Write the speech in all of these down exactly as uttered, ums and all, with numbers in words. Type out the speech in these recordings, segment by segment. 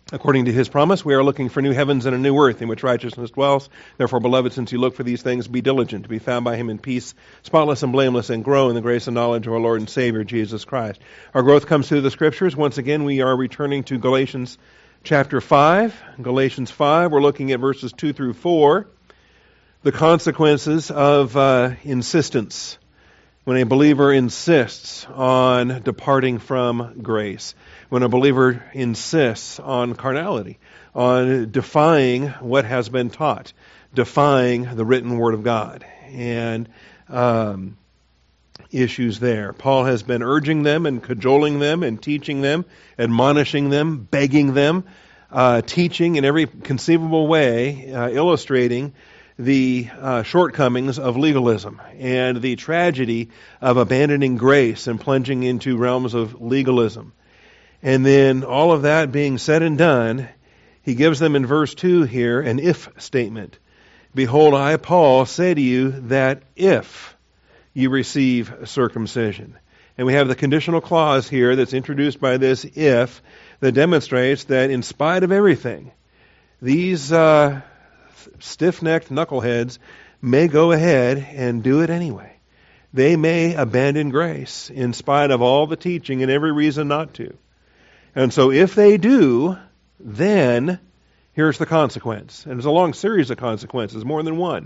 According to his promise, we are looking for new heavens and a new earth in which righteousness dwells. Therefore, beloved, since you look for these things, be diligent to be found by him in peace, spotless and blameless, and grow in the grace and knowledge of our Lord and Savior, Jesus Christ. Our growth comes through the Scriptures. Once again, we are returning to Galatians chapter five. Galatians five, we're looking at verses two through four. The consequences of uh, insistence. When a believer insists on departing from grace. When a believer insists on carnality, on defying what has been taught, defying the written Word of God, and um, issues there. Paul has been urging them and cajoling them and teaching them, admonishing them, begging them, uh, teaching in every conceivable way, uh, illustrating the uh, shortcomings of legalism and the tragedy of abandoning grace and plunging into realms of legalism. And then all of that being said and done, he gives them in verse two here an if statement. Behold, I, Paul, say to you that if you receive circumcision. And we have the conditional clause here that's introduced by this if that demonstrates that in spite of everything, these uh, stiff-necked knuckleheads may go ahead and do it anyway. They may abandon grace in spite of all the teaching and every reason not to. And so if they do, then here's the consequence. And there's a long series of consequences, more than one.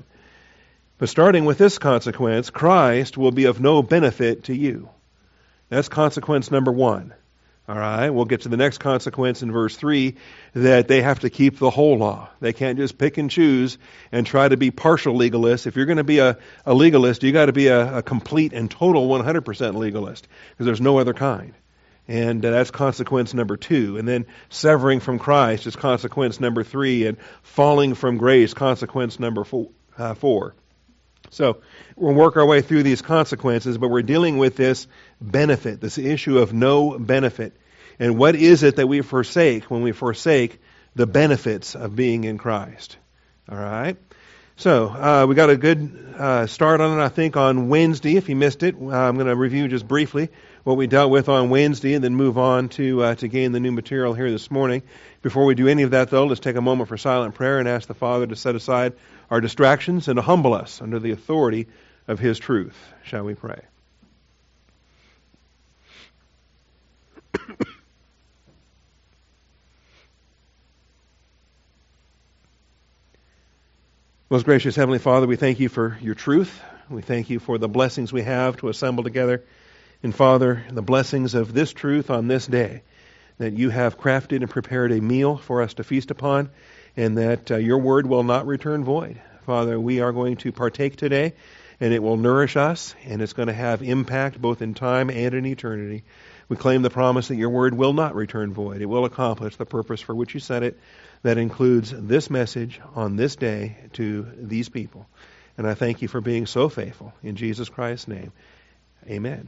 But starting with this consequence, Christ will be of no benefit to you. That's consequence number one. All right, we'll get to the next consequence in verse three, that they have to keep the whole law. They can't just pick and choose and try to be partial legalists. If you're going to be a, a legalist, you got to be a, a complete and total one hundred percent legalist, because there's no other kind. And uh, that's consequence number two. And then severing from Christ is consequence number three. And falling from grace, consequence number four. Uh, four. So we'll work our way through these consequences, but we're dealing with this benefit, this issue of no benefit. And what is it that we forsake when we forsake the benefits of being in Christ? All right? So uh, we got a good uh, start on it, I think, on Wednesday. If you missed it, uh, I'm going to review just briefly what we dealt with on Wednesday and then move on to uh, to gain the new material here this morning. Before we do any of that, though, let's take a moment for silent prayer and ask the Father to set aside our distractions and to humble us under the authority of His truth. Shall we pray? Most gracious Heavenly Father, we thank you for your truth. We thank you for the blessings we have to assemble together. And Father, the blessings of this truth on this day, that you have crafted and prepared a meal for us to feast upon, and that uh, your word will not return void. Father, we are going to partake today, and it will nourish us, and it's going to have impact both in time and in eternity. We claim the promise that your word will not return void. It will accomplish the purpose for which you sent it. That includes this message on this day to these people. And I thank you for being so faithful. In Jesus Christ's name, amen.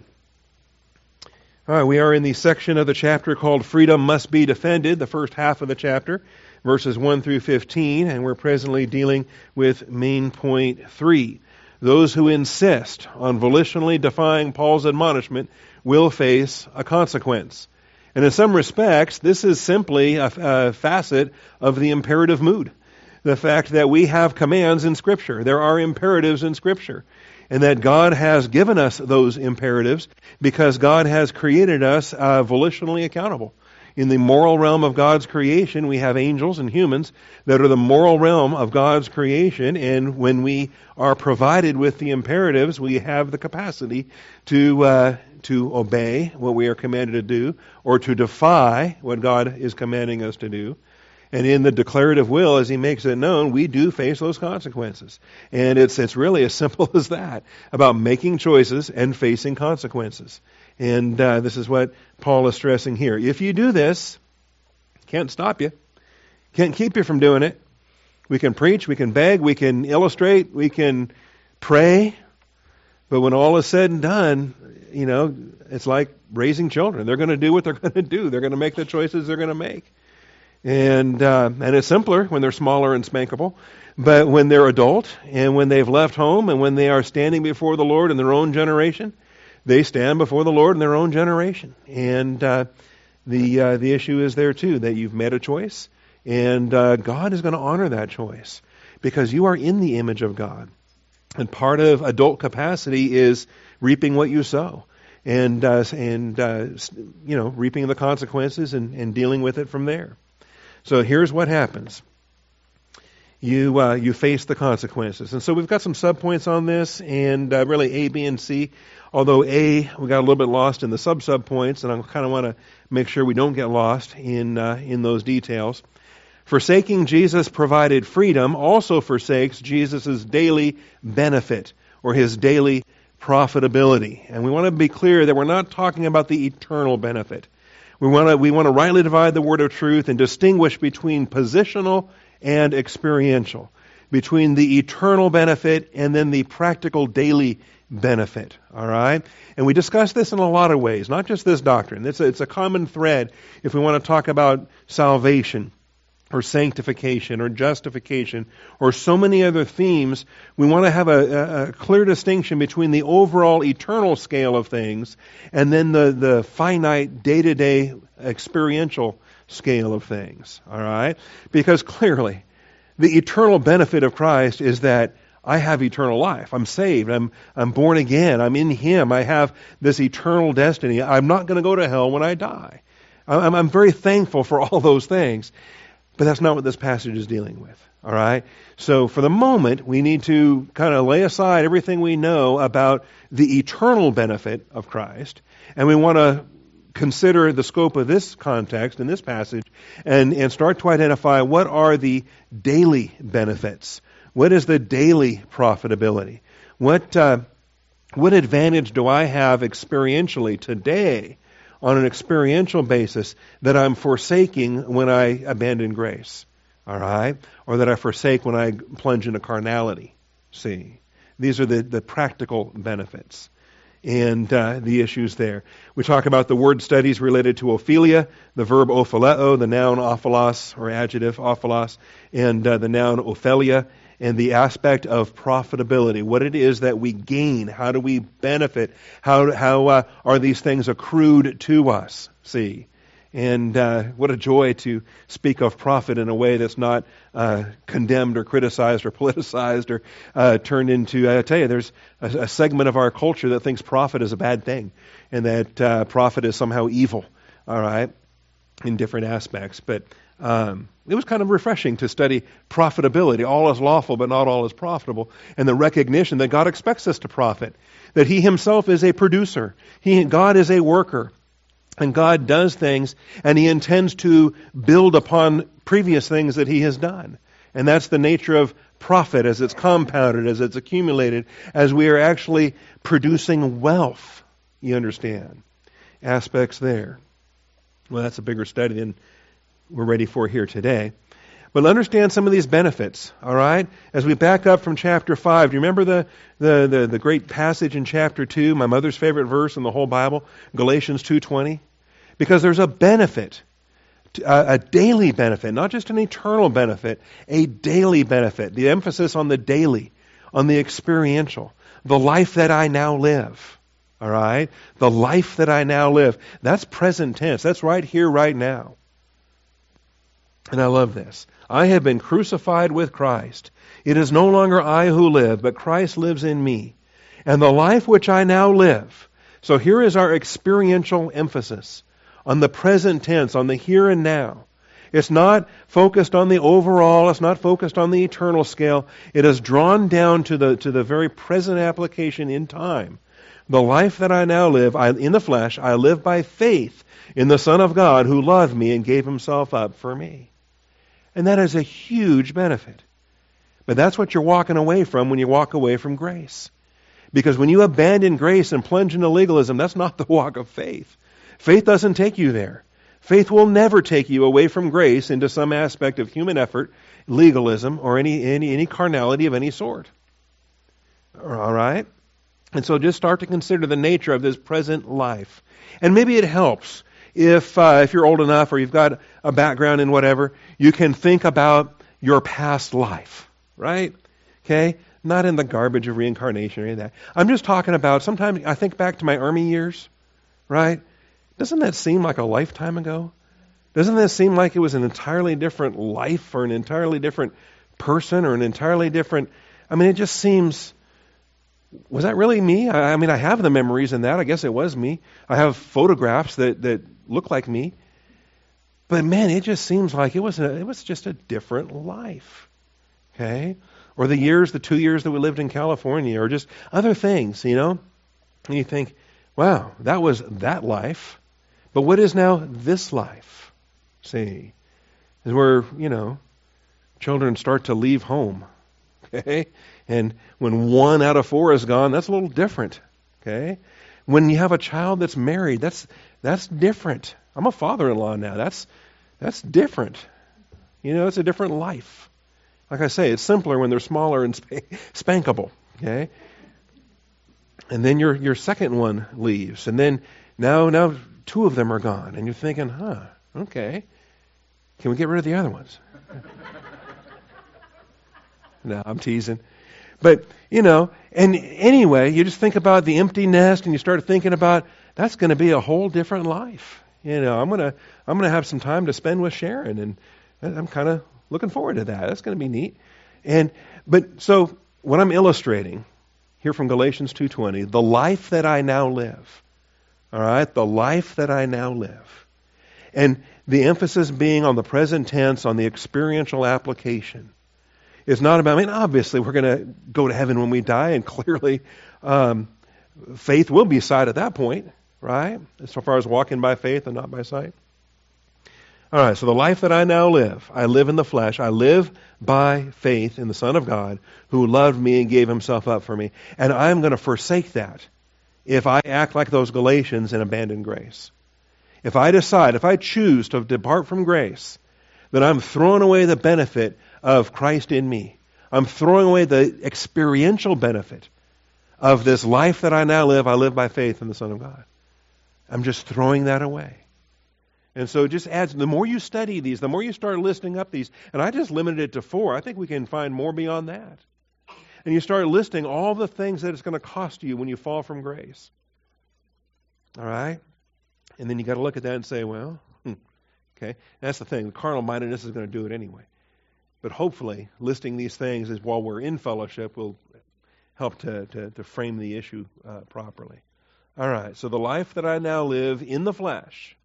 All right, we are in the section of the chapter called Freedom Must Be Defended, the first half of the chapter, verses one through fifteen, and we're presently dealing with main point three. Those who insist on volitionally defying Paul's admonishment will face a consequence. And in some respects, this is simply a, a facet of the imperative mood. The fact that we have commands in Scripture. There are imperatives in Scripture. And that God has given us those imperatives because God has created us uh, volitionally accountable. In the moral realm of God's creation, we have angels and humans that are the moral realm of God's creation. And when we are provided with the imperatives, we have the capacity to uh, to obey what we are commanded to do or to defy what God is commanding us to do. And in the declarative will, as he makes it known, we do face those consequences. And it's it's really as simple as that, about making choices and facing consequences. And uh, this is what Paul is stressing here. If you do this, can't stop you. Can't keep you from doing it. We can preach, we can beg, we can illustrate, we can pray. But when all is said and done, you know, it's like raising children. They're going to do what they're going to do. They're going to make the choices they're going to make. And uh, and it's simpler when they're smaller and spankable. But when they're adult and when they've left home and when they are standing before the Lord in their own generation, they stand before the Lord in their own generation. And uh, the uh, the issue is there too, that you've made a choice, and uh, God is going to honor that choice because you are in the image of God. And part of adult capacity is reaping what you sow, and uh, and uh, you know, reaping the consequences and, and dealing with it from there. So here's what happens: you uh, you face the consequences. And so we've got some subpoints on this, and uh, really A, B, and C. Although A, we got a little bit lost in the sub subpoints, and I kind of want to make sure we don't get lost in uh, in those details. Forsaking Jesus provided freedom also forsakes Jesus' daily benefit or his daily profitability. And we want to be clear that we're not talking about the eternal benefit. We want to we want to rightly divide the word of truth and distinguish between positional and experiential, between the eternal benefit and then the practical daily benefit. All right? And we discuss this in a lot of ways, not just this doctrine. It's a, it's a common thread if we want to talk about salvation, or sanctification, or justification, or so many other themes. We want to have a, a clear distinction between the overall eternal scale of things and then the, the finite day-to-day experiential scale of things. All right? Because clearly, the eternal benefit of Christ is that I have eternal life. I'm saved. I'm I'm born again. I'm in Him. I have this eternal destiny. I'm not going to go to hell when I die. I'm, I'm very thankful for all those things. But that's not what this passage is dealing with. All right? So for the moment, we need to kind of lay aside everything we know about the eternal benefit of Christ, and we want to consider the scope of this context in this passage and, and start to identify what are the daily benefits. What is the daily profitability? What uh, what advantage do I have experientially today on an experiential basis that I'm forsaking when I abandon grace? All right? Or that I forsake when I plunge into carnality. See? These are the, the practical benefits and uh, the issues there. We talk about the word studies related to ophelia, the verb ophileo, the noun ophilos, or adjective ophilos, and uh, the noun ophelia, and the aspect of profitability, what it is that we gain, how do we benefit, how how uh, are these things accrued to us, see? And uh, what a joy to speak of profit in a way that's not uh, condemned or criticized or politicized or uh, turned into, I tell you, there's a, a segment of our culture that thinks profit is a bad thing and that uh, profit is somehow evil, all right, in different aspects. But Um, it was kind of refreshing to study profitability. All is lawful, but not all is profitable. And the recognition that God expects us to profit. That He Himself is a producer. He, God is a worker. And God does things, and He intends to build upon previous things that He has done. And that's the nature of profit as it's compounded, as it's accumulated, as we are actually producing wealth. You understand? Aspects there. Well, that's a bigger study than we're ready for here today. But understand some of these benefits, all right? As we back up from chapter five, do you remember the, the, the, the great passage in chapter two, my mother's favorite verse in the whole Bible, Galatians two twenty? Because there's a benefit, a, a daily benefit, not just an eternal benefit, a daily benefit. The emphasis on the daily, on the experiential, the life that I now live, all right? The life that I now live. That's present tense. That's right here, right now. And I love this. I have been crucified with Christ. It is no longer I who live, but Christ lives in me. And the life which I now live. So here is our experiential emphasis on the present tense, on the here and now. It's not focused on the overall. It's not focused on the eternal scale. It is drawn down to the to the very present application in time. The life that I now live, I, in the flesh, I live by faith in the Son of God who loved me and gave Himself up for me. And that is a huge benefit. But that's what you're walking away from when you walk away from grace. Because when you abandon grace and plunge into legalism, that's not the walk of faith. Faith doesn't take you there. Faith will never take you away from grace into some aspect of human effort, legalism, or any any, any carnality of any sort. All right? And so just start to consider the nature of this present life. And maybe it helps if uh, if you're old enough or you've got a background in whatever, you can think about your past life, right? Okay? Not in the garbage of reincarnation or any of that. I'm just talking about, sometimes I think back to my army years, right? Doesn't that seem like a lifetime ago? Doesn't that seem like it was an entirely different life or an entirely different person or an entirely different... I mean, it just seems... Was that really me? I, I mean, I have the memories in that. I guess it was me. I have photographs that, that look like me. But man, it just seems like it was a, it was just a different life. Okay? Or the years, the two years that we lived in California, or just other things, you know? And you think, wow, that was that life. But what is now this life? See, is where, you know, children start to leave home. Okay? And when one out of four is gone, that's a little different. Okay? When you have a child that's married, that's that's different. I'm a father-in-law now. That's that's different. You know, it's a different life. Like I say, it's simpler when they're smaller and sp- spankable. Okay? And then your your second one leaves, and then now now two of them are gone, and you're thinking, huh, okay, can we get rid of the other ones? No, I'm teasing. But, you know, and anyway, you just think about the empty nest and you start thinking about that's going to be a whole different life. You know, I'm going to I'm going to have some time to spend with Sharon, and I'm kind of looking forward to that. That's going to be neat. And but so what I'm illustrating here from Galatians two twenty, the life that I now live. All right, the life that I now live. And the emphasis being on the present tense, on the experiential application. It's not about, I mean, obviously we're going to go to heaven when we die, and clearly um, faith will be sight at that point, right? As far as walking by faith and not by sight. All right, so the life that I now live, I live in the flesh. I live by faith in the Son of God who loved me and gave himself up for me. And I'm going to forsake that if I act like those Galatians and abandon grace. If I decide, if I choose to depart from grace, then I'm throwing away the benefit of Christ in me. I'm throwing away the experiential benefit of this life that I now live. I live by faith in the Son of God. I'm just throwing that away. And so it just adds, the more you study these, the more you start listing up these, and I just limited it to four. I think we can find more beyond that. And you start listing all the things that it's going to cost you when you fall from grace. All right? And then you got to look at that and say, well, hmm, okay. That's the thing. The carnal mindedness is going to do it anyway. But hopefully, listing these things is while we're in fellowship will help to, to, to frame the issue uh, properly. All right, so the life that I now live in the flesh,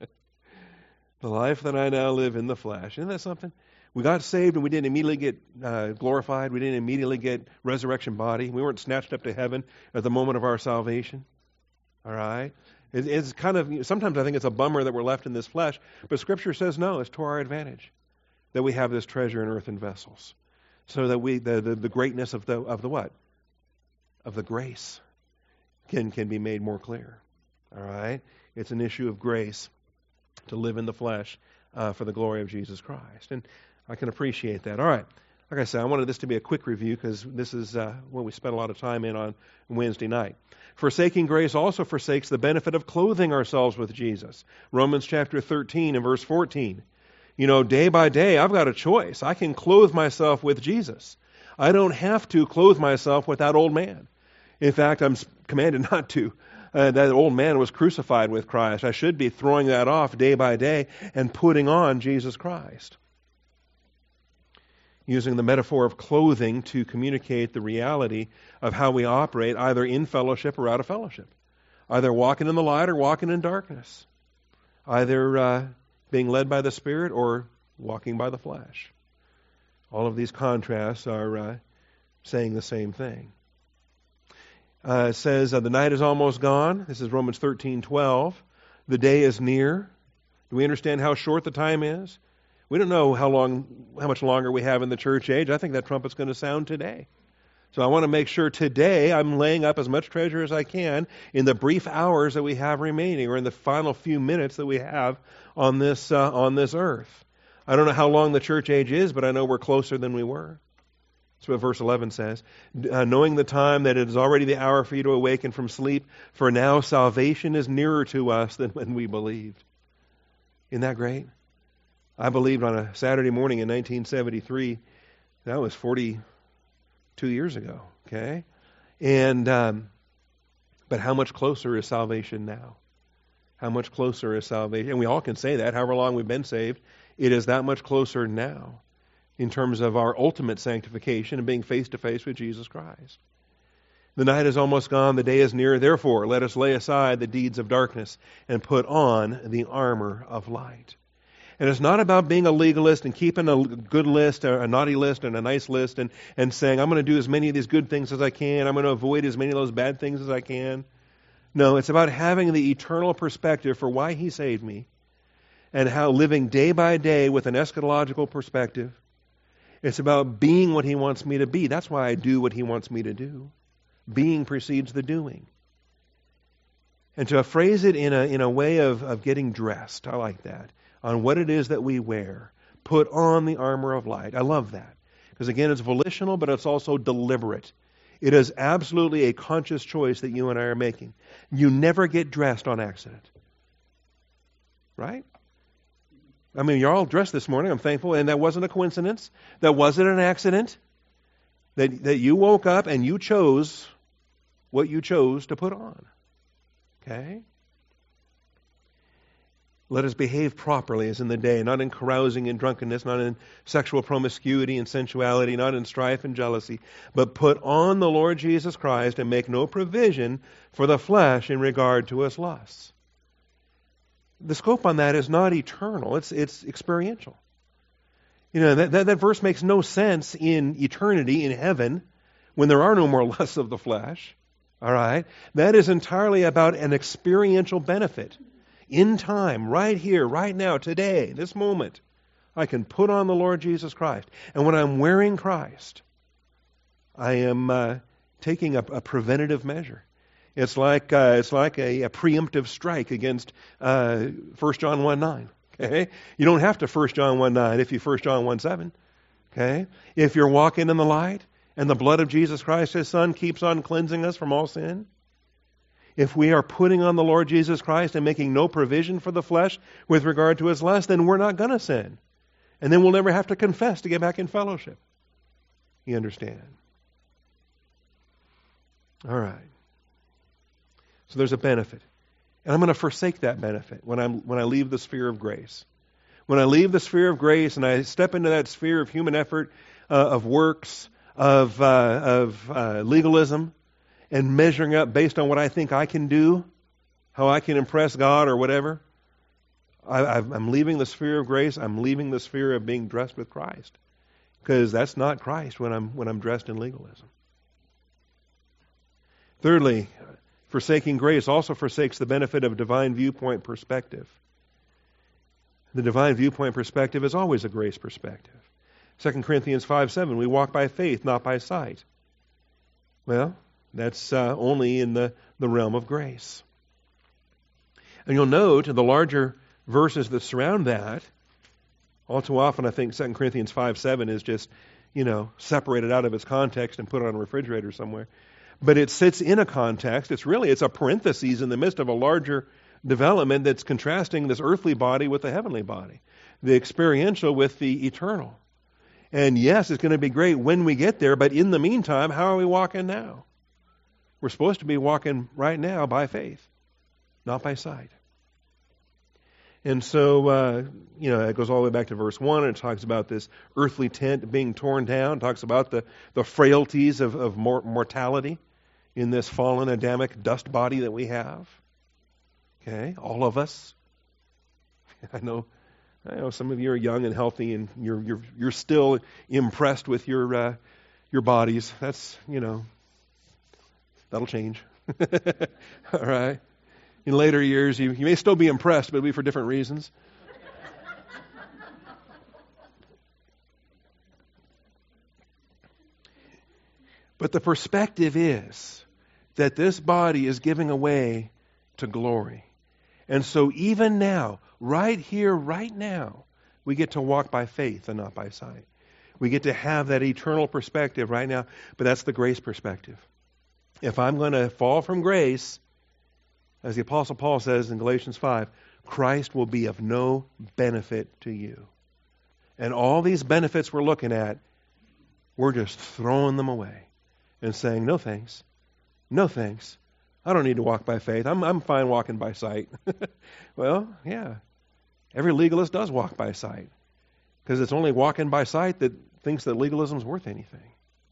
the life that I now live in the flesh, isn't that something? We got saved and we didn't immediately get uh, glorified. We didn't immediately get resurrection body. We weren't snatched up to heaven at the moment of our salvation. All right? It, it's kind of, sometimes I think it's a bummer that we're left in this flesh, but Scripture says no, it's to our advantage that we have this treasure in earthen vessels, so that we the, the, the greatness of the of the what? Of the grace can can be made more clear. All right? It's an issue of grace to live in the flesh uh, for the glory of Jesus Christ. And I can appreciate that. All right. Like I said, I wanted this to be a quick review because this is uh, what we spent a lot of time in on Wednesday night. Forsaking grace also forsakes the benefit of clothing ourselves with Jesus. Romans chapter thirteen and verse fourteen. You know, day by day, I've got a choice. I can clothe myself with Jesus. I don't have to clothe myself with that old man. In fact, I'm commanded not to. Uh, that old man was crucified with Christ. I should be throwing that off day by day and putting on Jesus Christ. Using the metaphor of clothing to communicate the reality of how we operate either in fellowship or out of fellowship. Either walking in the light or walking in darkness. Either uh, being led by the Spirit or walking by the flesh. All of these contrasts are uh, saying the same thing. Uh, it says, uh, the night is almost gone. This is Romans thirteen twelve. The day is near. Do we understand how short the time is? We don't know how long, how much longer we have in the church age. I think that trumpet's going to sound today. So I want to make sure today I'm laying up as much treasure as I can in the brief hours that we have remaining, or in the final few minutes that we have on this uh, on this earth. I don't know how long the church age is, but I know we're closer than we were. That's what verse eleven says. Uh, knowing the time that it is already the hour for you to awaken from sleep, for now salvation is nearer to us than when we believed. Isn't that great? I believed on a Saturday morning in nineteen seventy-three. That was forty-two years ago. Okay, and um, but how much closer is salvation now? How much closer is salvation? And we all can say that, however long we've been saved. It is that much closer now in terms of our ultimate sanctification and being face to face with Jesus Christ. The night is almost gone, the day is near. Therefore, let us lay aside the deeds of darkness and put on the armor of light. And it's not about being a legalist and keeping a good list, a naughty list, and a nice list, and, and saying, I'm going to do as many of these good things as I can. I'm going to avoid as many of those bad things as I can. No, it's about having the eternal perspective for why He saved me, and how living day by day with an eschatological perspective. It's about being what He wants me to be. That's why I do what He wants me to do. Being precedes the doing. And to phrase it in a in a way of, of getting dressed, I like that, on what it is that we wear. Put on the armor of light. I love that. Because again, it's volitional, but it's also deliberate. It is absolutely a conscious choice that you and I are making. You never get dressed on accident. Right? I mean, you're all dressed this morning, I'm thankful, and that wasn't a coincidence. That wasn't an accident. That, that you woke up and you chose what you chose to put on. Okay? Let us behave properly as in the day, not in carousing and drunkenness, not in sexual promiscuity and sensuality, not in strife and jealousy, but put on the Lord Jesus Christ and make no provision for the flesh in regard to its lusts. The scope on that is not eternal, it's it's experiential. You know, that, that, that verse makes no sense in eternity, in heaven, when there are no more lusts of the flesh. All right? That is entirely about an experiential benefit. In time, right here, right now, today, this moment, I can put on the Lord Jesus Christ. And when I'm wearing Christ, I am uh, taking a, a preventative measure. It's like uh, it's like a, a preemptive strike against uh, First John one nine. Okay? You don't have to First John one nine if you First John one seven. Okay? If you're walking in the light and the blood of Jesus Christ, His Son, keeps on cleansing us from all sin, if we are putting on the Lord Jesus Christ and making no provision for the flesh with regard to its lust, then we're not going to sin. And then we'll never have to confess to get back in fellowship. You understand? All right. So there's a benefit. And I'm going to forsake that benefit when I'm when I leave the sphere of grace. When I leave the sphere of grace and I step into that sphere of human effort, uh, of works, of, uh, of uh, legalism, and measuring up based on what I think I can do, how I can impress God or whatever, I, I'm leaving the sphere of grace. I'm leaving the sphere of being dressed with Christ, because that's not Christ when I'm when I'm dressed in legalism. Thirdly, forsaking grace also forsakes the benefit of divine viewpoint perspective. The divine viewpoint perspective is always a grace perspective. Second Corinthians five seven, we walk by faith, not by sight. Well, that's uh, only in the, the realm of grace. And you'll note the larger verses that surround that, all too often I think Second Corinthians five seven is just, you know, separated out of its context and put on a refrigerator somewhere. But it sits in a context. It's really, it's a parenthesis in the midst of a larger development that's contrasting this earthly body with the heavenly body, the experiential with the eternal. And yes, it's going to be great when we get there, but in the meantime, how are we walking now? We're supposed to be walking right now by faith, not by sight. And so, uh, you know, it goes all the way back to verse one, and it talks about this earthly tent being torn down. It talks about the, the frailties of, of mor- mortality in this fallen Adamic dust body that we have. Okay, all of us. I know I know some of you are young and healthy, and you're you're you're still impressed with your uh, your bodies. That's, you know, that'll change. All right. In later years, you, you may still be impressed, but it'll be for different reasons. But the perspective is that this body is giving away to glory. And so even now, right here, right now, we get to walk by faith and not by sight. We get to have that eternal perspective right now, but that's the grace perspective. If I'm going to fall from grace, as the Apostle Paul says in Galatians five, Christ will be of no benefit to you. And all these benefits we're looking at, we're just throwing them away and saying, no thanks, no thanks. I don't need to walk by faith. I'm I'm fine walking by sight. Well, yeah. Every legalist does walk by sight. Because it's only walking by sight that thinks that legalism is worth anything.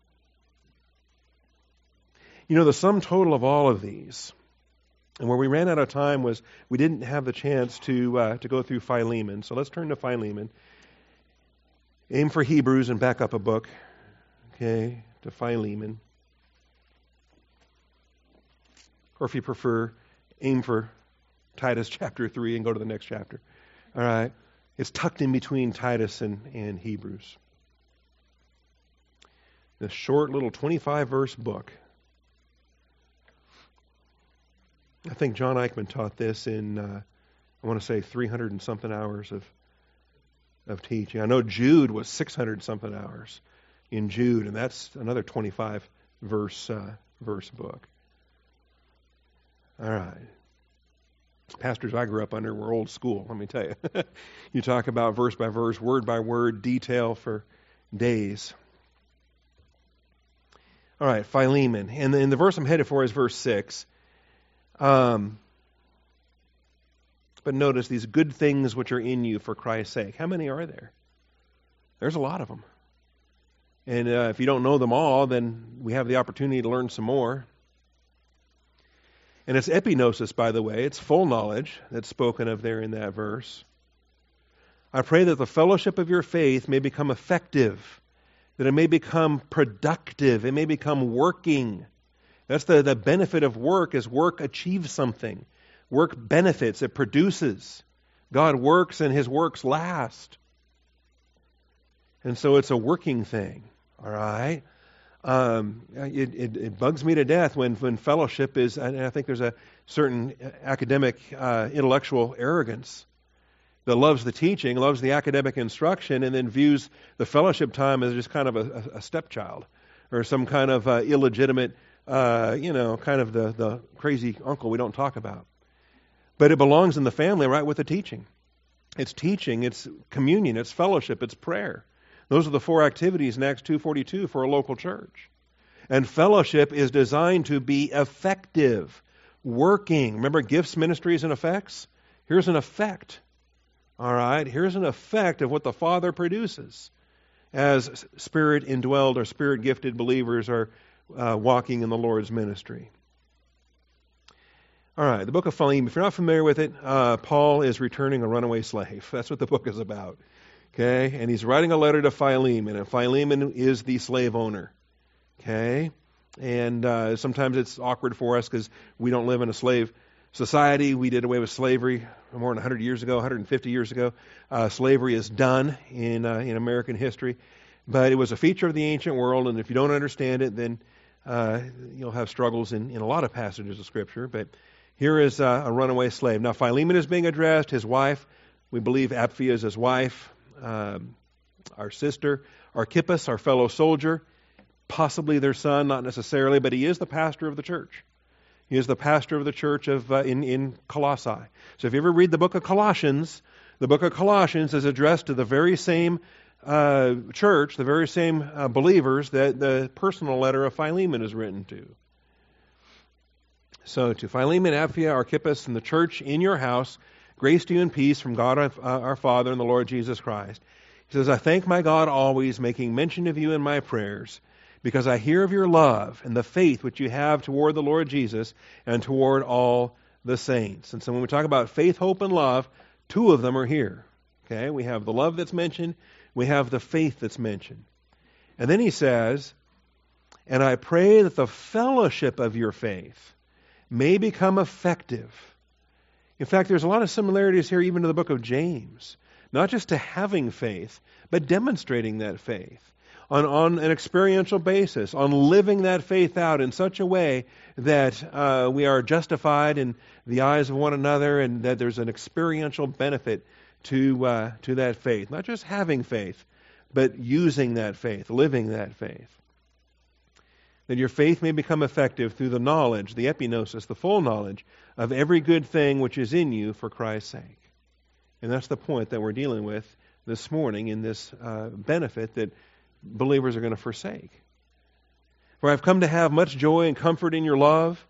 You know, the sum total of all of these, and where we ran out of time was we didn't have the chance to uh, to go through Philemon. So let's turn to Philemon. Aim for Hebrews and back up a book. Okay, to Philemon. Or if you prefer, aim for Titus chapter three and go to the next chapter. All right. It's tucked in between Titus and, and Hebrews. This short little twenty-five verse book. I think John Eichmann taught this in, uh, I want to say, three hundred and something hours of of teaching. I know Jude was six hundred something hours in Jude, and that's another twenty-five verse uh, verse book. All right. Pastors I grew up under were old school, let me tell you. You talk about verse by verse, word by word, detail for days. All right, Philemon. And the, and the verse I'm headed for is verse six. Um, but notice these good things which are in you for Christ's sake. How many are there? There's a lot of them. And uh, if you don't know them all, then we have the opportunity to learn some more. And it's epignosis, by the way. It's full knowledge that's spoken of there in that verse. I pray that the fellowship of your faith may become effective, that it may become productive, it may become working. That's the, the benefit of work, is work achieves something. Work benefits, it produces. God works and His works last. And so it's a working thing, all right? Um, it, it, it bugs me to death when, when fellowship is, and I think there's a certain academic, uh, intellectual arrogance that loves the teaching, loves the academic instruction, and then views the fellowship time as just kind of a, a stepchild or some kind of uh, illegitimate, uh, you know, kind of the, the crazy uncle we don't talk about. But it belongs in the family, right, with the teaching. It's teaching, it's communion, it's fellowship, it's prayer. Those are the four activities in Acts two forty-two for a local church. And fellowship is designed to be effective, working. Remember gifts, ministries, and effects? Here's an effect. All right? Here's an effect of what the Father produces as Spirit indwelled or Spirit gifted believers are uh, walking in the Lord's ministry. All right, the book of Philemon. If you're not familiar with it, uh, Paul is returning a runaway slave. That's what the book is about. Okay, and he's writing a letter to Philemon, and Philemon is the slave owner. Okay, and uh, sometimes it's awkward for us because we don't live in a slave society. We did away with slavery more than one hundred years ago, one hundred fifty years ago. Uh, slavery is done in uh, in American history, but it was a feature of the ancient world, and if you don't understand it, then uh, you'll have struggles in, in a lot of passages of Scripture. But here is uh, a runaway slave. Now, Philemon is being addressed. His wife, we believe Apphia is his wife. Um, our sister, Archippus, our fellow soldier, possibly their son, not necessarily, but he is the pastor of the church. He is the pastor of the church of uh, in, in Colossae. So if you ever read the book of Colossians, the book of Colossians is addressed to the very same uh, church, the very same uh, believers that the personal letter of Philemon is written to. So to Philemon, Apphia, Archippus, and the church in your house, grace to you and peace from God our, uh, our Father and the Lord Jesus Christ. He says, I thank my God always, making mention of you in my prayers, because I hear of your love and the faith which you have toward the Lord Jesus and toward all the saints. And so when we talk about faith, hope, and love, two of them are here. Okay, we have the love that's mentioned, we have the faith that's mentioned. And then he says, and I pray that the fellowship of your faith may become effective. In fact, there's a lot of similarities here even to the book of James. Not just to having faith, but demonstrating that faith on, on an experiential basis, on living that faith out in such a way that uh, we are justified in the eyes of one another and that there's an experiential benefit to uh, to that faith. Not just having faith, but using that faith, living that faith. That your faith may become effective through the knowledge, the epignosis, the full knowledge of every good thing which is in you for Christ's sake. And that's the point that we're dealing with this morning in this uh, benefit that believers are going to forsake. For I've come to have much joy and comfort in your love,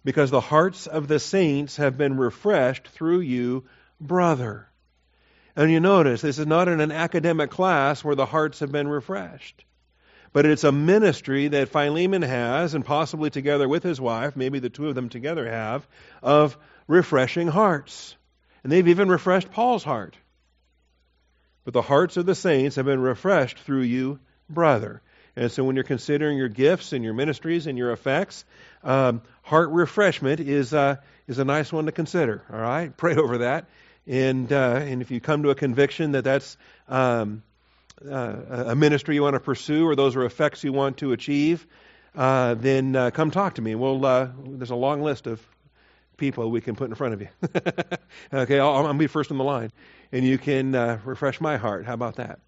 because the hearts of the saints have been refreshed through you, brother. And you notice, this is not in an academic class where the hearts have been refreshed. But it's a ministry that Philemon has, and possibly together with his wife, maybe the two of them together have, of refreshing hearts. And they've even refreshed Paul's heart. But the hearts of the saints have been refreshed through you, brother. And so when you're considering your gifts and your ministries and your effects, um, heart refreshment is, uh, is a nice one to consider. All right? Pray over that. And uh, and if you come to a conviction that that's um, uh, a ministry you want to pursue, or those are effects you want to achieve, uh, then uh, come talk to me. We'll uh, there's a long list of people we can put in front of you. Okay, I'll, I'll be first in the line, and you can uh, refresh my heart. How about that?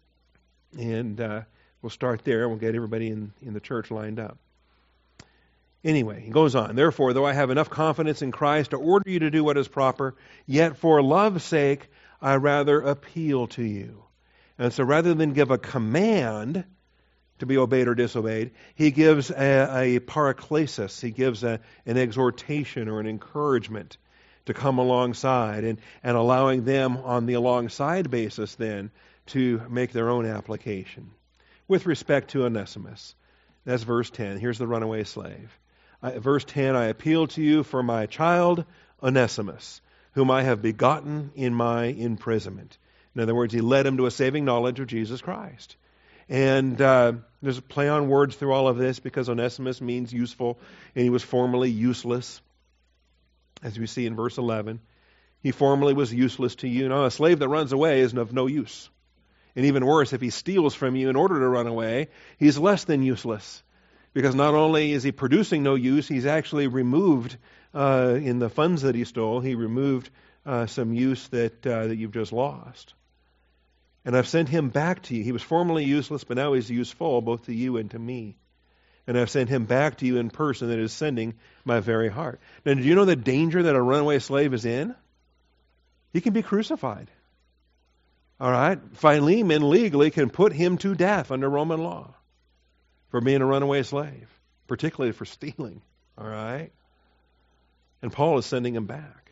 And uh, we'll start there. We'll get everybody in in the church lined up. Anyway, he goes on. Therefore, though I have enough confidence in Christ to order you to do what is proper, yet for love's sake, I rather appeal to you. And so rather than give a command to be obeyed or disobeyed, he gives a, a paraklesis. He gives a, an exhortation or an encouragement to come alongside, and, and allowing them on the alongside basis then to make their own application. With respect to Onesimus, that's verse ten. Here's the runaway slave. I, verse ten, I appeal to you for my child, Onesimus, whom I have begotten in my imprisonment. In other words, he led him to a saving knowledge of Jesus Christ. And uh, there's a play on words through all of this, because Onesimus means useful, and he was formerly useless, as we see in verse eleven. He formerly was useless to you. Now, a slave that runs away is of no use. And even worse, if he steals from you in order to run away, he's less than useless. Because not only is he producing no use, he's actually removed uh, in the funds that he stole, he removed uh, some use that uh, that you've just lost. And I've sent him back to you. He was formerly useless, but now he's useful both to you and to me. And I've sent him back to you in person, that is sending my very heart. Now, do you know the danger that a runaway slave is in? He can be crucified. All right? Philemon legally can put him to death under Roman law for being a runaway slave, particularly for stealing. All right? And Paul is sending him back.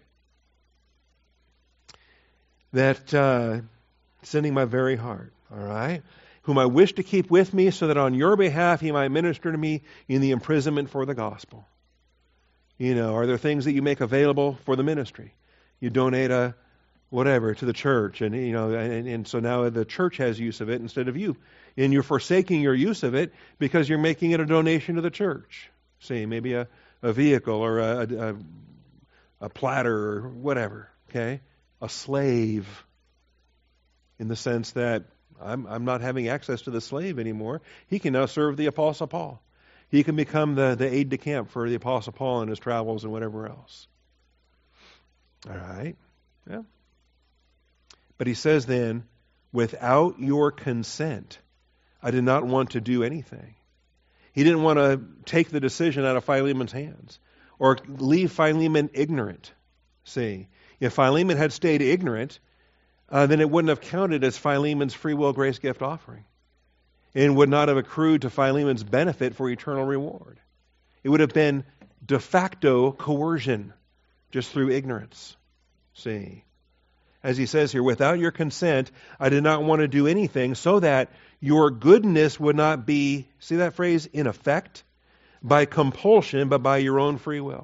That, uh, sending my very heart. All right? Whom I wish to keep with me, so that on your behalf he might minister to me in the imprisonment for the gospel. You know, are there things that you make available for the ministry? You donate a whatever to the church, and you know, and, and so now the church has use of it instead of you, and you're forsaking your use of it because you're making it a donation to the church. See, maybe a, a vehicle or a, a a platter or whatever. Okay, a slave, in the sense that I'm I'm not having access to the slave anymore. He can now serve the Apostle Paul. He can become the the aide de camp for the Apostle Paul in his travels and whatever else. All right, yeah. But he says then, without your consent, I did not want to do anything. He didn't want to take the decision out of Philemon's hands or leave Philemon ignorant. See, if Philemon had stayed ignorant, uh, then it wouldn't have counted as Philemon's free will grace gift offering, and would not have accrued to Philemon's benefit for eternal reward. It would have been de facto coercion, just through ignorance. See, as he says here, without your consent, I did not want to do anything, so that your goodness would not be, see that phrase, in effect, by compulsion, but by your own free will.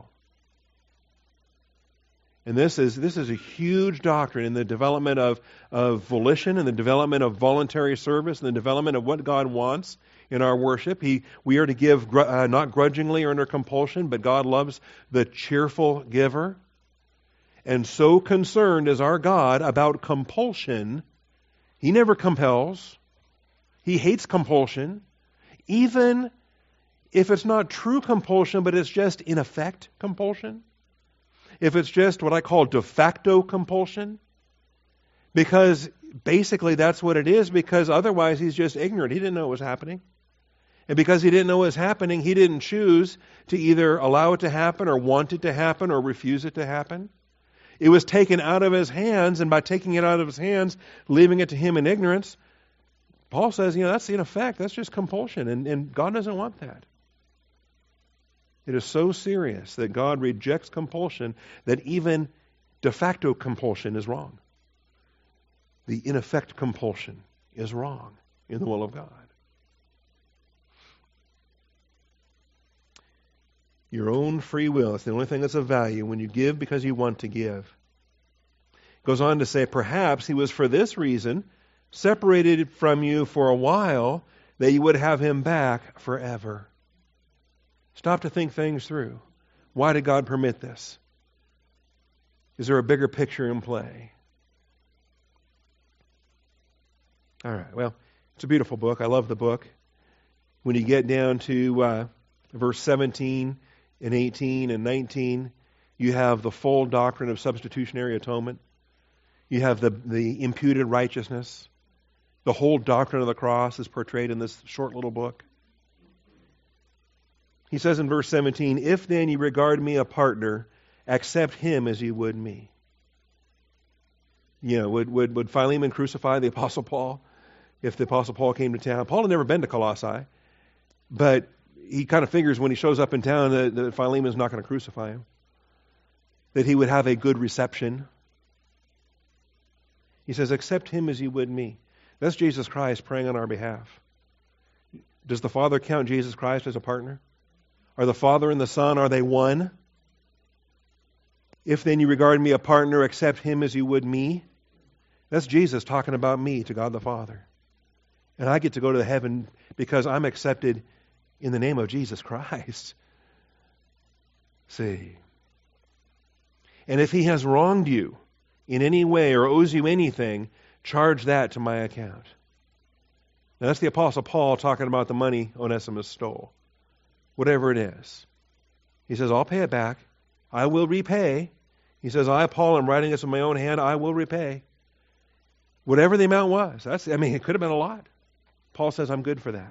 And this is this is a huge doctrine in the development of, of volition, and the development of voluntary service, and the development of what God wants in our worship. He, we are to give uh, not grudgingly or under compulsion, but God loves the cheerful giver. And so concerned is our God about compulsion. He never compels. He hates compulsion. Even if it's not true compulsion, but it's just in effect compulsion. If it's just what I call de facto compulsion. Because basically that's what it is, because otherwise he's just ignorant. He didn't know what was happening. And because he didn't know what was happening, he didn't choose to either allow it to happen or want it to happen or refuse it to happen. It was taken out of his hands, and by taking it out of his hands, leaving it to him in ignorance, Paul says, you know, that's in effect, that's just compulsion, and, and God doesn't want that. It is so serious that God rejects compulsion that even de facto compulsion is wrong. The in effect compulsion is wrong in the will of God. Your own free will is the only thing that's of value when you give because you want to give. It goes on to say, perhaps he was for this reason separated from you for a while, that you would have him back forever. Stop to think things through. Why did God permit this? Is there a bigger picture in play? All right, well, it's a beautiful book. I love the book. When you get down to uh, verse seventeen and eighteen and nineteen, you have the full doctrine of substitutionary atonement. You have the, the imputed righteousness. The whole doctrine of the cross is portrayed in this short little book. He says in verse seventeen, if then you regard me a partner, accept him as you would me. You know, would, would, would Philemon crucify the Apostle Paul if the Apostle Paul came to town? Paul had never been to Colossae, but he kind of figures when he shows up in town that, that Philemon's not going to crucify him, that he would have a good reception. He says, accept him as you would me. That's Jesus Christ praying on our behalf. Does the Father count Jesus Christ as a partner? Are the Father and the Son, are they one? If then you regard me a partner, accept him as you would me. That's Jesus talking about me to God the Father. And I get to go to heaven because I'm accepted in the name of Jesus Christ. See. And if he has wronged you in any way or owes you anything, charge that to my account. Now that's the Apostle Paul talking about the money Onesimus stole. Whatever it is. He says, I'll pay it back. I will repay. He says, I, Paul, am writing this with my own hand. I will repay. Whatever the amount was. That's, I mean, it could have been a lot. Paul says, I'm good for that.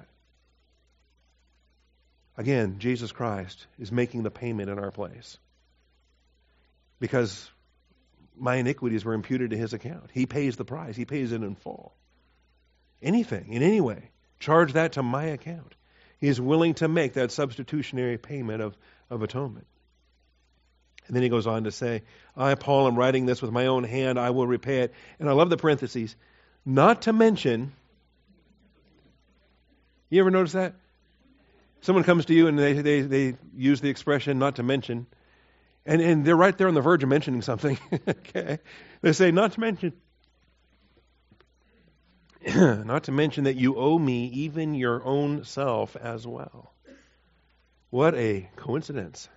Again, Jesus Christ is making the payment in our place. Because my iniquities were imputed to his account. He pays the price. He pays it in full. Anything, in any way, charge that to my account. He is willing to make that substitutionary payment of, of atonement. And then he goes on to say, I, Paul, am writing this with my own hand. I will repay it. And I love the parentheses. Not to mention, you ever notice that? Someone comes to you and they, they, they use the expression not to mention. And, and they're right there on the verge of mentioning something. Okay, they say, not to mention, not to mention that you owe me even your own self as well. What a coincidence.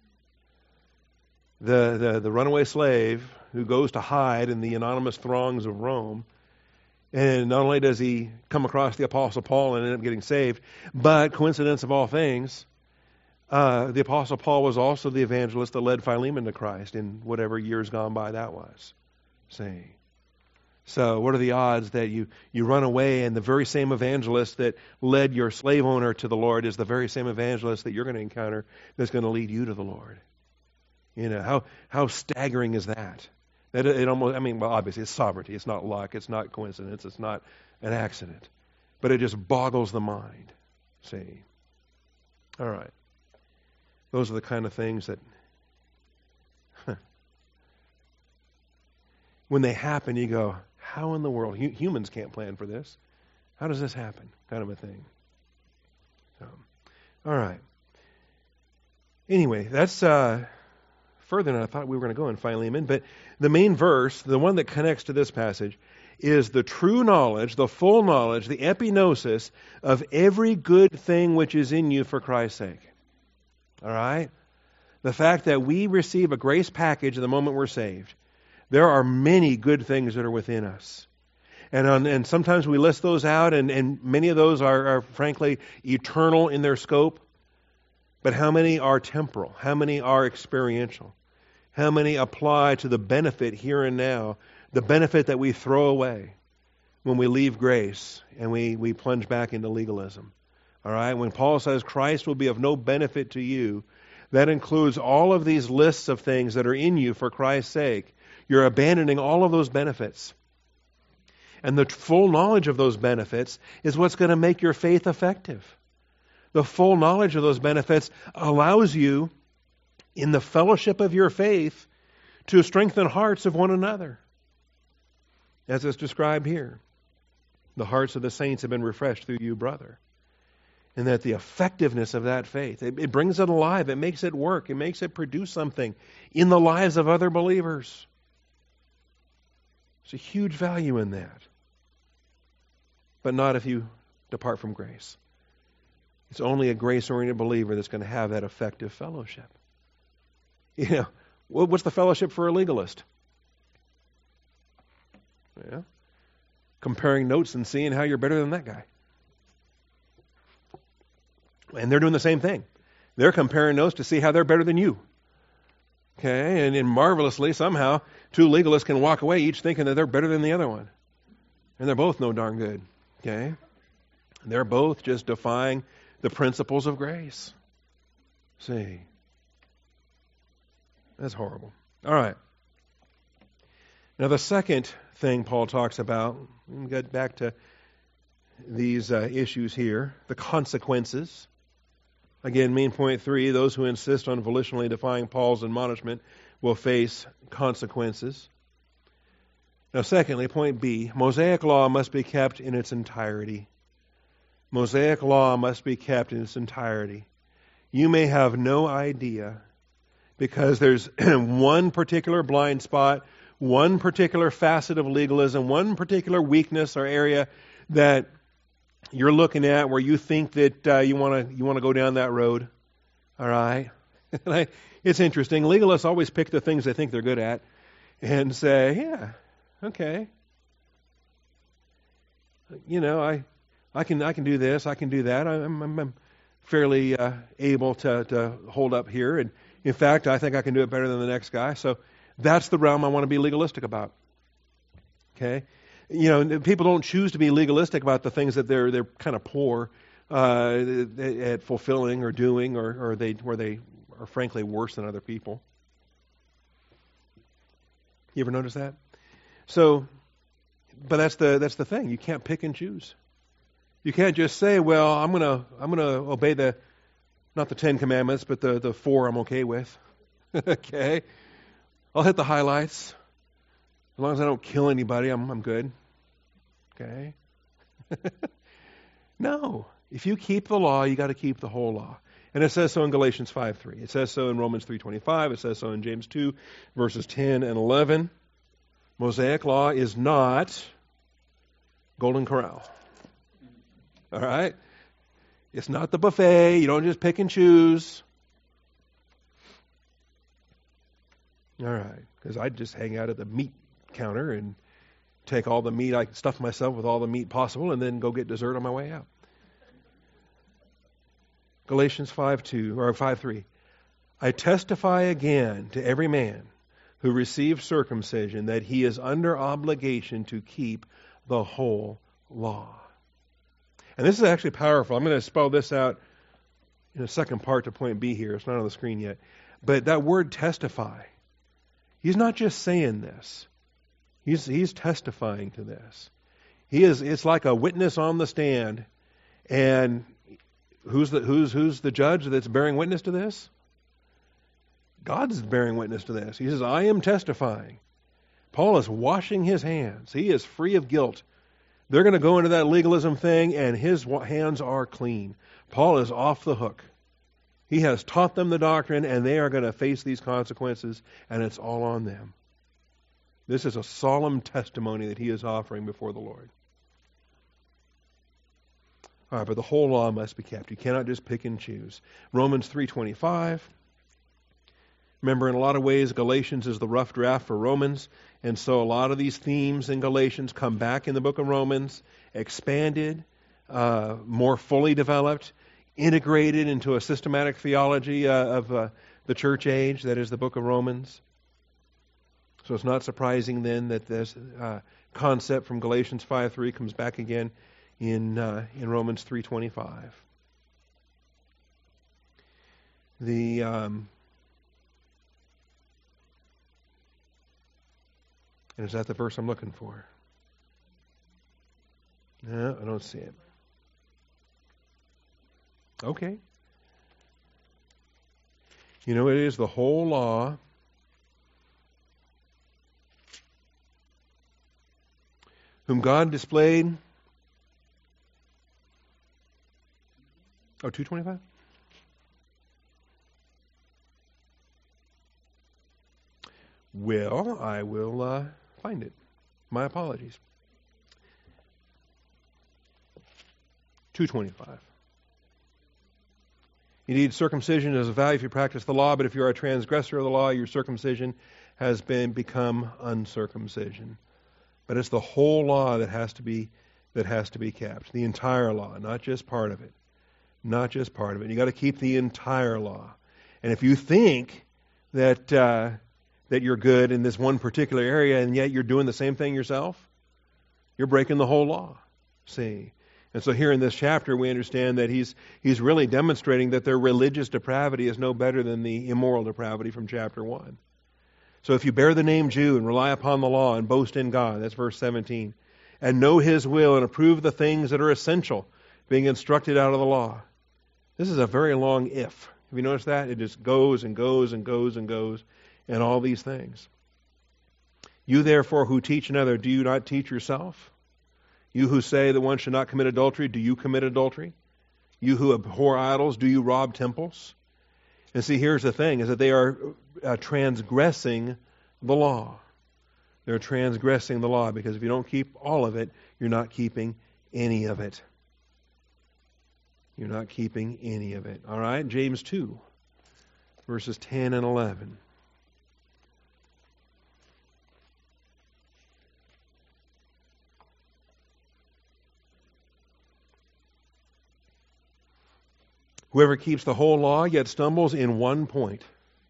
The, the, the runaway slave who goes to hide in the anonymous throngs of Rome, and not only does he come across the Apostle Paul and end up getting saved, but coincidence of all things, Uh, the Apostle Paul was also the evangelist that led Philemon to Christ in whatever years gone by that was. See? So what are the odds that you, you run away and the very same evangelist that led your slave owner to the Lord is the very same evangelist that you're going to encounter that's going to lead you to the Lord? You know, how how staggering is that? That it, it almost, I mean, well, obviously it's sovereignty. It's not luck. It's not coincidence. It's not an accident. But it just boggles the mind. See? All right. Those are the kind of things that, huh, when they happen, you go, how in the world? H- humans can't plan for this. How does this happen? Kind of a thing. So, all right. Anyway, that's uh, further than I thought we were going to go in Philemon. But the main verse, the one that connects to this passage, is the true knowledge, the full knowledge, the epignosis of every good thing which is in you for Christ's sake. All right? The fact that we receive a grace package the moment we're saved. There are many good things that are within us. And on, and sometimes we list those out, and, and many of those are, are frankly eternal in their scope. But how many are temporal? How many are experiential? How many apply to the benefit here and now, the benefit that we throw away when we leave grace and we, we plunge back into legalism? All right, when Paul says Christ will be of no benefit to you, that includes all of these lists of things that are in you for Christ's sake. You're abandoning all of those benefits. And the full knowledge of those benefits is what's going to make your faith effective. the full knowledge of those benefits allows you, in the fellowship of your faith, to strengthen hearts of one another. As it's described here, the hearts of the saints have been refreshed through you, brother. And that the effectiveness of that faith, it, it brings it alive, it makes it work, it makes it produce something in the lives of other believers. There's a huge value in that. But not if you depart from grace. It's only a grace-oriented believer that's going to have that effective fellowship. You know, what's the fellowship for a legalist? Yeah. Comparing notes and seeing how you're better than that guy. And they're doing the same thing. They're comparing notes to see how they're better than you. Okay, and, and marvelously, somehow, two legalists can walk away each thinking that they're better than the other one. And they're both no darn good. Okay? They're both just defying the principles of grace. See? That's horrible. All right. Now, the second thing Paul talks about, we get back to these uh, issues here, the consequences. Again, main point three, those who insist on volitionally defying Paul's admonishment will face consequences. Now, secondly, point B, Mosaic law must be kept in its entirety. Mosaic law must be kept in its entirety. You may have no idea, because there's one particular blind spot, one particular facet of legalism, one particular weakness or area that you're looking at where you think that uh, you want to you want to go down that road. All right? And I, it's interesting. Legalists always pick the things they think they're good at and say, yeah, okay. You know, I I can I can do this, I can do that. I'm, I'm, I'm fairly uh, able to, to hold up here. And in fact, I think I can do it better than the next guy. So that's the realm I want to be legalistic about. Okay? You know, people don't choose to be legalistic about the things that they're they're kind of poor uh, at fulfilling or doing, or, or they where they are frankly worse than other people. You ever notice that? So, but that's the that's the thing. You can't pick and choose. You can't just say, "Well, I'm gonna I'm gonna obey the not the Ten Commandments, but the the four I'm okay with." Okay, I'll hit the highlights. As long as I don't kill anybody, I'm I'm good. Okay? No. If you keep the law, you got to keep the whole law. And it says so in Galatians five three. It says so in Romans three twenty-five. It says so in James two, verses ten and eleven. Mosaic law is not Golden Corral. All right? It's not the buffet. You don't just pick and choose. All right. Because I just hang out at the meat counter and take all the meat, I can stuff myself with all the meat possible and then go get dessert on my way out. Galatians five two or five three. I testify again to every man who receives circumcision that he is under obligation to keep the whole law. And this is actually powerful. I'm going to spell this out in a second part to point B here. It's not on the screen yet. But that word testify, he's not just saying this. He's he's testifying to this. He is. It's like a witness on the stand, and who's the who's who's the judge that's bearing witness to this? God's bearing witness to this. He says, "I am testifying." Paul is washing his hands. He is free of guilt. They're going to go into that legalism thing, and his hands are clean. Paul is off the hook. He has taught them the doctrine, and they are going to face these consequences, and it's all on them. This is a solemn testimony that he is offering before the Lord. All right, but the whole law must be kept. You cannot just pick and choose. Romans three twenty-five. Remember, in a lot of ways, Galatians is the rough draft for Romans, and so a lot of these themes in Galatians come back in the book of Romans, expanded, uh, more fully developed, integrated into a systematic theology uh, of uh, the church age, that is the book of Romans. So it's not surprising then that this uh, concept from Galatians five three comes back again in uh, in Romans three twenty-five. The um, and is that the verse I'm looking for? No, I don't see it. Okay. You know, it is the whole law whom God displayed. Oh, two twenty-five? Well, I will uh, find it. My apologies. two twenty-five. Indeed, circumcision is of value if you practice the law, but if you are a transgressor of the law, your circumcision has been become uncircumcision. But it's the whole law that has to be that has to be kept. The entire law, not just part of it. Not just part of it. You got to keep the entire law. And if you think that uh, that you're good in this one particular area, and yet you're doing the same thing yourself, you're breaking the whole law. See? And so here in this chapter, we understand that he's he's really demonstrating that their religious depravity is no better than the immoral depravity from chapter one. So if you bear the name Jew and rely upon the law and boast in God, that's verse seventeen, and know His will and approve the things that are essential, being instructed out of the law. This is a very long if. Have you noticed that? It just goes and goes and goes and goes, and all these things. You therefore who teach another, do you not teach yourself? You who say that one should not commit adultery, do you commit adultery? You who abhor idols, do you rob temples? And see, here's the thing, is that they are uh, transgressing the law. They're transgressing the law, because if you don't keep all of it, you're not keeping any of it. You're not keeping any of it. All right, James two, verses ten and eleven. Whoever keeps the whole law yet stumbles in one point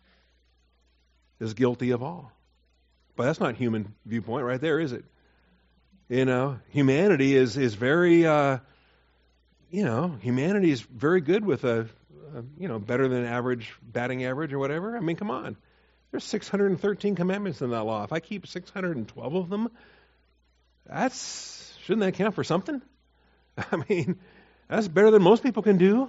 is guilty of all. But that's not human viewpoint right there, is it? You know, humanity is is very, uh, you know, humanity is very good with a, a, you know, better than average batting average or whatever. I mean, come on. There's six hundred thirteen commandments in that law. If I keep six hundred twelve of them, that's, shouldn't that count for something? I mean, that's better than most people can do.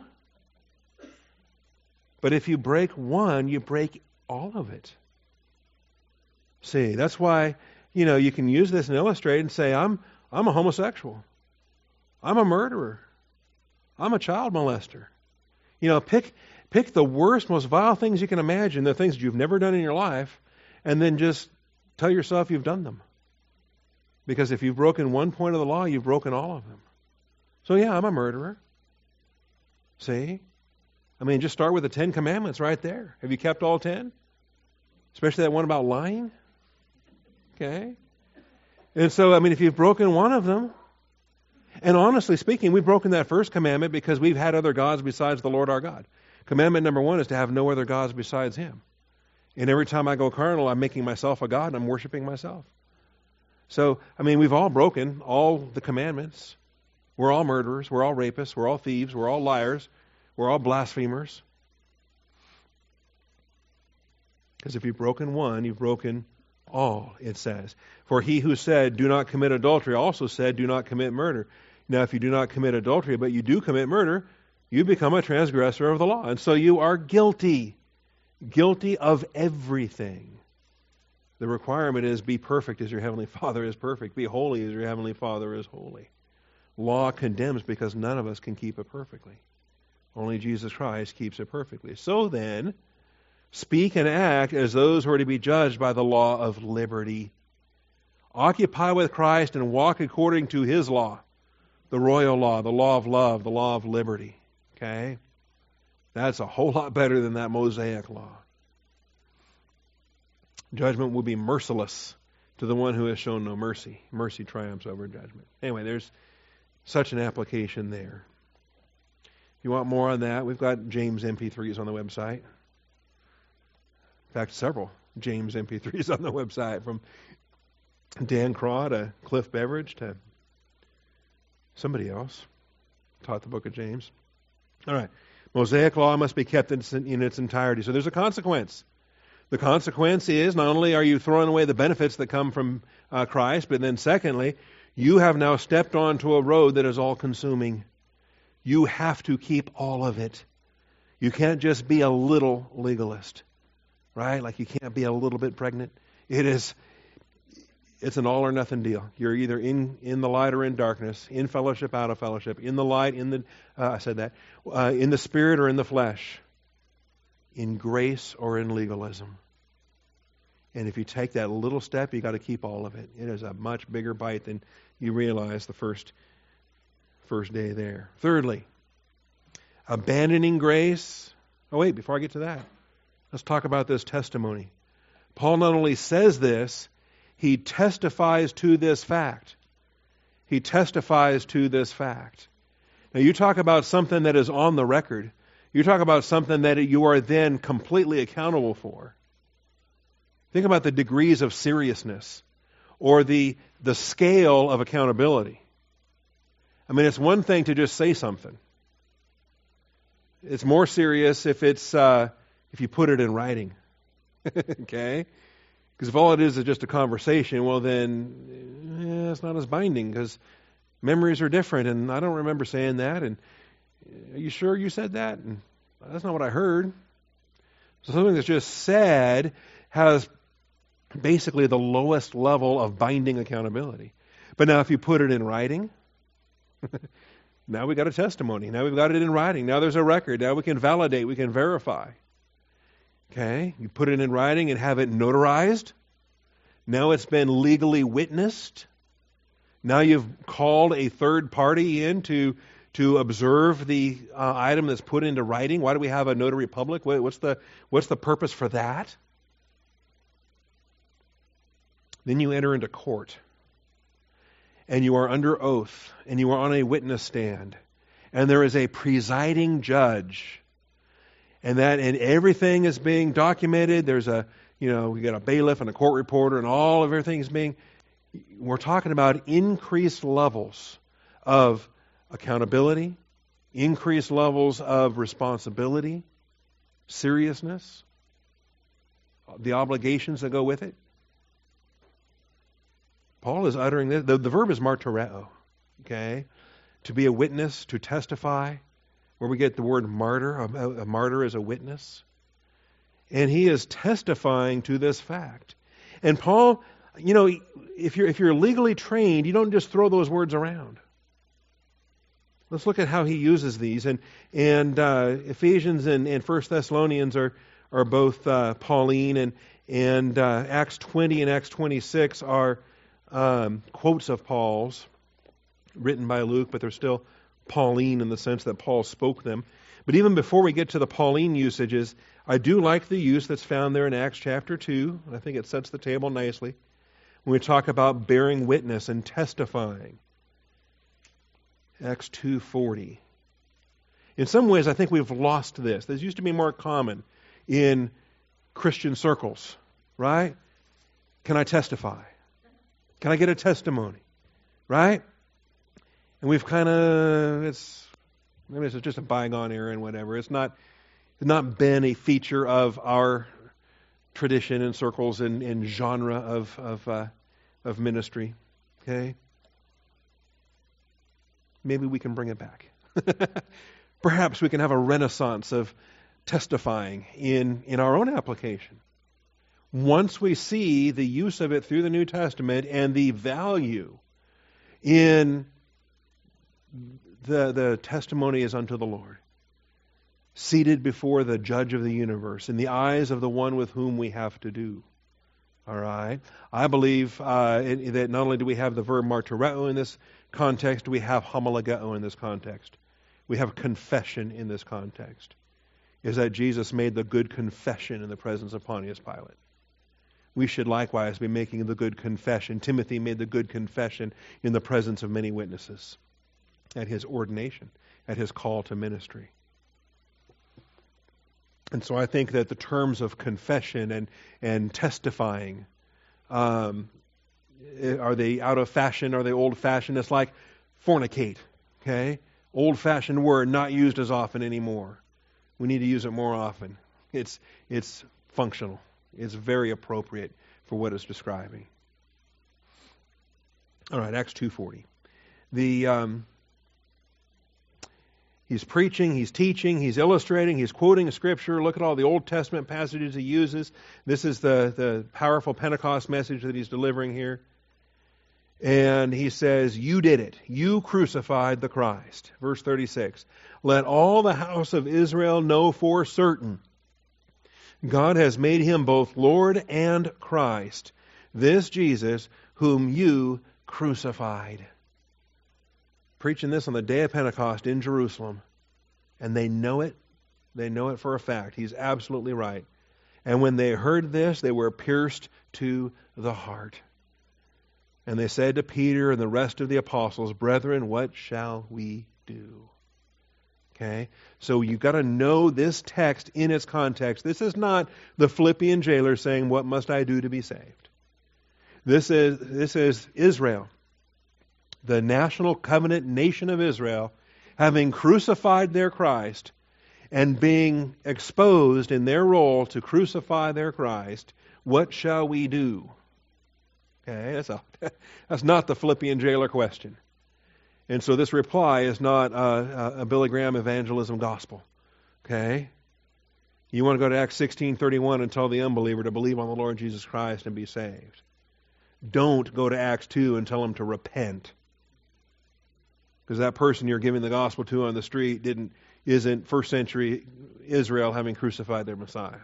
But if you break one, you break all of it. See, that's why, you know, you can use this and illustrate and say, I'm I'm a homosexual. I'm a murderer. I'm a child molester. You know, pick pick the worst, most vile things you can imagine, the things you've never done in your life, and then just tell yourself you've done them. Because if you've broken one point of the law, you've broken all of them. So yeah, I'm a murderer. See? I mean, just start with the Ten Commandments right there. Have you kept all ten? Especially that one about lying? Okay. And so, I mean, if you've broken one of them, and honestly speaking, we've broken that first commandment because we've had other gods besides the Lord our God. Commandment number one is to have no other gods besides Him. And every time I go carnal, I'm making myself a god and I'm worshiping myself. So, I mean, we've all broken all the commandments. We're all murderers. We're all rapists. We're all thieves. We're all liars. We're all blasphemers. Because if you've broken one, you've broken all, it says. For he who said, do not commit adultery, also said, do not commit murder. Now, if you do not commit adultery, but you do commit murder, you become a transgressor of the law. And so you are guilty. Guilty of everything. The requirement is be perfect as your heavenly Father is perfect. Be holy as your heavenly Father is holy. Law condemns because none of us can keep it perfectly. Only Jesus Christ keeps it perfectly. So then, speak and act as those who are to be judged by the law of liberty. Occupy with Christ and walk according to His law, the royal law, the law of love, the law of liberty. Okay? That's a whole lot better than that Mosaic law. Judgment will be merciless to the one who has shown no mercy. Mercy triumphs over judgment. Anyway, there's such an application there. If you want more on that, we've got James M P threes on the website. In fact, several James M P threes on the website, from Dan Craw to Cliff Beveridge to somebody else taught the book of James. All right. Mosaic law must be kept in its, in its entirety. So there's a consequence. The consequence is not only are you throwing away the benefits that come from uh, Christ, but then secondly, you have now stepped onto a road that is all-consuming. You have to keep all of it. You can't just be a little legalist, right? Like you can't be a little bit pregnant. It is, it's an all or nothing deal. You're either in, in the light or in darkness, in fellowship, out of fellowship, in the light, in the, uh, I said that, uh, in the spirit or in the flesh, in grace or in legalism. And if you take that little step, you got to keep all of it. It is a much bigger bite than you realize the first, first day there. Thirdly, abandoning grace. Oh wait, before I get to that, let's talk about this testimony. Paul not only says this, he testifies to this fact. He testifies to this fact. Now you talk about something that is on the record. You talk about something that you are then completely accountable for. Think about the degrees of seriousness or the, the scale of accountability. I mean, it's one thing to just say something. It's more serious if it's uh, if you put it in writing. Okay? Because if all it is is just a conversation, well then eh, it's not as binding because memories are different and I don't remember saying that and are you sure you said that? And that's not what I heard. So something that's just said has basically the lowest level of binding accountability. But now if you put it in writing, now we got a testimony. Now we've got it in writing. Now there's a record. Now we can validate. We can verify. Okay? You put it in writing and have it notarized. Now it's been legally witnessed. Now you've called a third party in to, to observe the uh, item that's put into writing. Why do we have a notary public? What's the, what's the purpose for that? Then you enter into court. And you are under oath. And you are on a witness stand. And there is a presiding judge. And that and everything is being documented. There's a, you know, we got a bailiff and a court reporter and all of everything is being, we're talking about increased levels of accountability, increased levels of responsibility, seriousness, the obligations that go with it. Paul is uttering this. The, the verb is martyreo, okay? To be a witness, to testify, where we get the word martyr. A, a martyr is a witness. And he is testifying to this fact. And Paul, you know, if you're, if you're legally trained, you don't just throw those words around. Let's look at how he uses these. And, and uh, Ephesians and, and First Thessalonians are, are both uh, Pauline, and, and uh, Acts twenty and Acts twenty-six are Um, quotes of Paul's written by Luke, but they're still Pauline in the sense that Paul spoke them. But even before we get to the Pauline usages, I do like the use that's found there in Acts chapter two. And I think it sets the table nicely when we talk about bearing witness and testifying. Acts two forty. In some ways, I think we've lost this. This used to be more common in Christian circles, right? Can I testify? Can I get a testimony? Right? And we've kind of, it's, maybe it's just a bygone era and whatever. It's not, it's not been a feature of our tradition and circles and, and genre of, of, uh, of ministry. Okay? Maybe we can bring it back. Perhaps we can have a renaissance of testifying in, in our own application. Once we see the use of it through the New Testament and the value in the, the testimony is unto the Lord, seated before the judge of the universe, in the eyes of the one with whom we have to do. All right? I believe uh, that not only do we have the verb martyreo in this context, we have homologeo in this context. We have confession in this context. Is that Jesus made the good confession in the presence of Pontius Pilate. We should likewise be making the good confession. Timothy made the good confession in the presence of many witnesses at his ordination, at his call to ministry. And so I think that the terms of confession and, and testifying, um, are they out of fashion? Are they old-fashioned? It's like fornicate, okay? Old-fashioned word, not used as often anymore. We need to use it more often. It's, it's functional. It's very appropriate for what it's describing. All right, Acts two forty. The um, He's preaching, he's teaching, he's illustrating, he's quoting Scripture. Look at all the Old Testament passages he uses. This is the, the powerful Pentecost message that he's delivering here. And he says, you did it. You crucified the Christ. Verse thirty-six. Let all the house of Israel know for certain God has made him both Lord and Christ, this Jesus whom you crucified. Preaching this on the day of Pentecost in Jerusalem. And they know it. They know it for a fact. He's absolutely right. And when they heard this, they were pierced to the heart. And they said to Peter and the rest of the apostles, brethren, what shall we do? Okay? So you've got to know this text in its context. This is not the Philippian jailer saying, what must I do to be saved? This is, this is Israel, the national covenant nation of Israel, having crucified their Christ and being exposed in their role to crucify their Christ. What shall we do? Okay, that's, a, that's not the Philippian jailer question. And so this reply is not a, a Billy Graham evangelism gospel. Okay? You want to go to Acts sixteen thirty-one and tell the unbeliever to believe on the Lord Jesus Christ and be saved. Don't go to Acts two and tell him to repent. Because that person you're giving the gospel to on the street didn't isn't first century Israel having crucified their Messiah.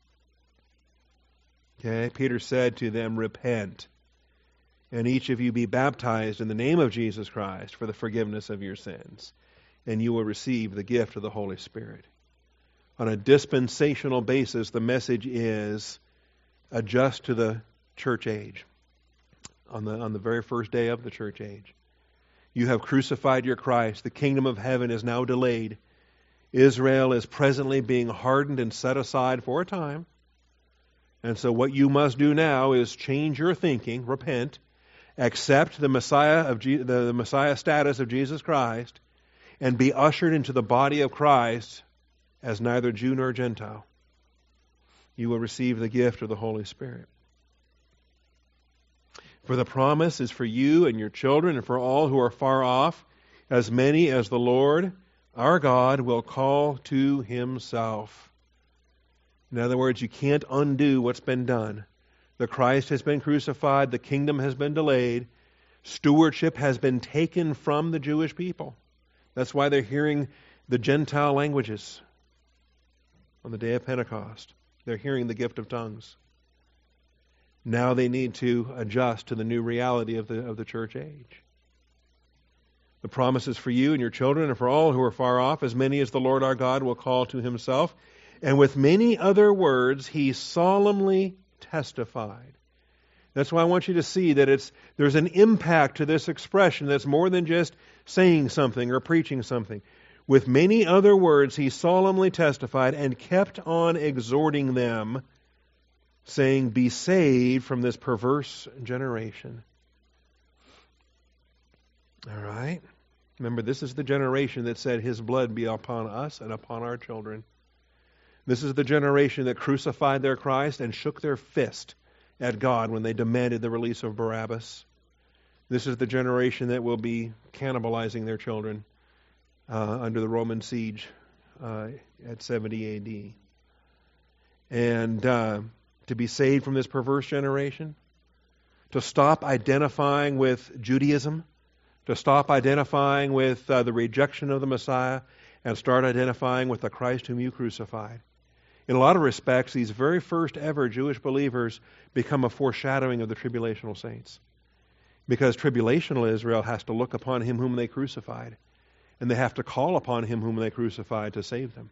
Okay? Peter said to them, repent, and each of you be baptized in the name of Jesus Christ for the forgiveness of your sins, and you will receive the gift of the Holy Spirit. On a dispensational basis, the message is adjust to the church age. On the on the very first day of the church age. You have crucified your Christ. The kingdom of heaven is now delayed. Israel is presently being hardened and set aside for a time. And so what you must do now is change your thinking, repent, accept the Messiah of Je- the, the Messiah status of Jesus Christ, and be ushered into the body of Christ as neither Jew nor Gentile. You will receive the gift of the Holy Spirit. For the promise is for you and your children and for all who are far off, as many as the Lord our God will call to himself. In other words, you can't undo what's been done. The Christ has been crucified, the kingdom has been delayed, stewardship has been taken from the Jewish people. That's why they're hearing the Gentile languages on the day of Pentecost. They're hearing the gift of tongues. Now they need to adjust to the new reality of the of the church age. The promise is for you and your children and for all who are far off, as many as the Lord our God will call to himself. And with many other words he solemnly testified. That's why I want you to see that it's there's an impact to this expression that's more than just saying something or preaching something. With many other words he solemnly testified and kept on exhorting them, saying, be saved from this perverse generation. All right? Remember, this is the generation that said his blood be upon us and upon our children. This is the generation that crucified their Christ and shook their fist at God when they demanded the release of Barabbas. This is the generation that will be cannibalizing their children uh, under the Roman siege uh, at seventy A D. And uh, to be saved from this perverse generation, to stop identifying with Judaism, to stop identifying with uh, the rejection of the Messiah, and start identifying with the Christ whom you crucified. In a lot of respects, these very first ever Jewish believers become a foreshadowing of the tribulational saints. Because tribulational Israel has to look upon him whom they crucified, and they have to call upon him whom they crucified to save them.